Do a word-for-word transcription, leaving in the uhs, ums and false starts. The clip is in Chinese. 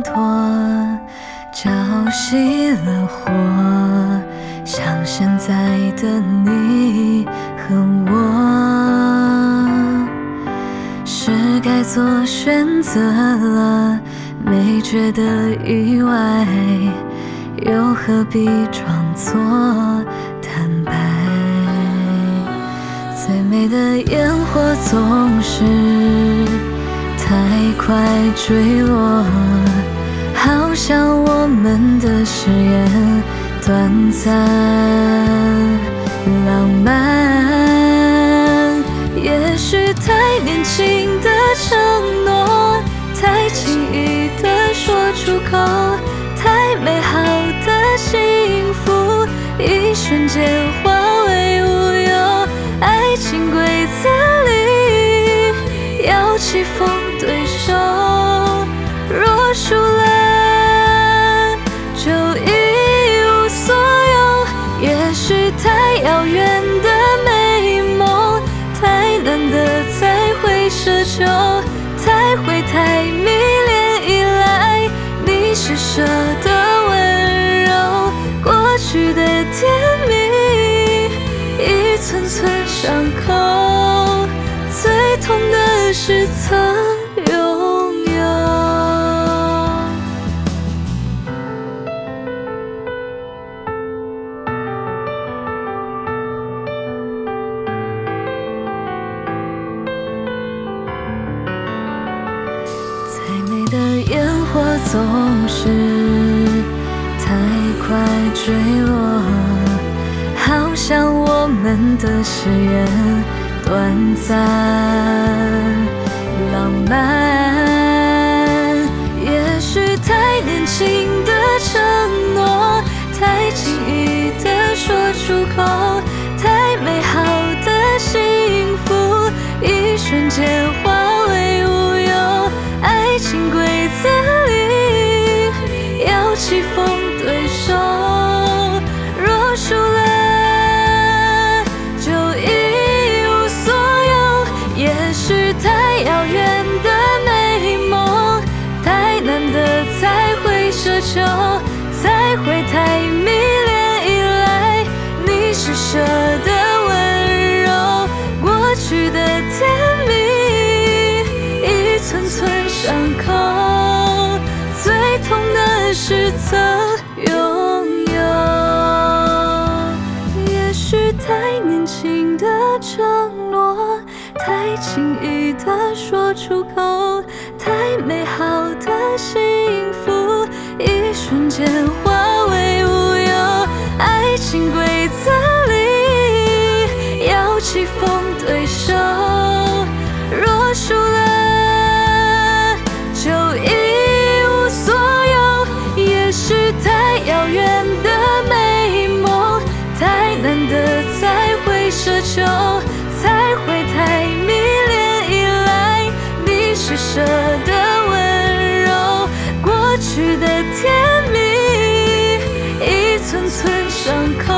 托，浇熄了火，像现在的你和我，是该做选择了，没觉得意外，又何必装作坦白？最美的烟火总是太快坠落，好像我们的誓言短暂浪漫。也许太年轻的承诺，太轻易的说出口，太美好的幸福，一瞬间化为乌有。爱情规则里要棋逢对手，若输了就一无所有。也许太遥远的美梦，太难得才会奢求，才会太迷恋依赖你施舍的温柔。过去的甜蜜一寸寸伤口，最痛的是曾拥有。最美的烟火总是太快坠落，好像我们的誓言短暂浪漫。也许太年轻的承诺，太轻易的说出口，太美好的幸福，一瞬间化为乌有。爱情规则里要棋逢对手，若输了就一无所有。也许太遥远的美梦，太难得才会奢求，才会太迷恋依赖你施舍的温柔。过去的甜蜜一寸寸伤口，最痛的是曾拥有。也许太年轻的承诺，太轻易的说出口，太美好的幸福，一瞬间化为乌有。爱情规则里要棋逢对手，若输了就一无所有。也许太遥远的美梦，太难得才会奢求，才会太迷恋依赖你施舍的温柔。过去的甜蜜一寸寸伤口，